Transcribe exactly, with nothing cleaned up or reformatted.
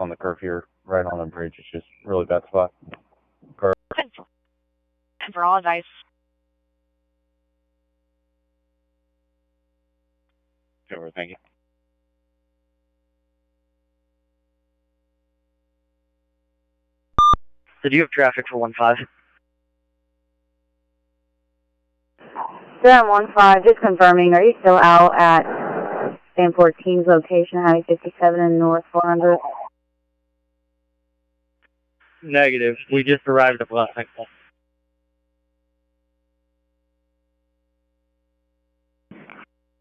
on the curve here, right on the bridge. It's just a really bad spot. Curve. And for all advice. Over, thank you. Did you have traffic for one five? Durham one five, just confirming, are you still out at San fourteen's location, Highway fifty-seven and North four hundred? Negative. We just arrived at Blessing.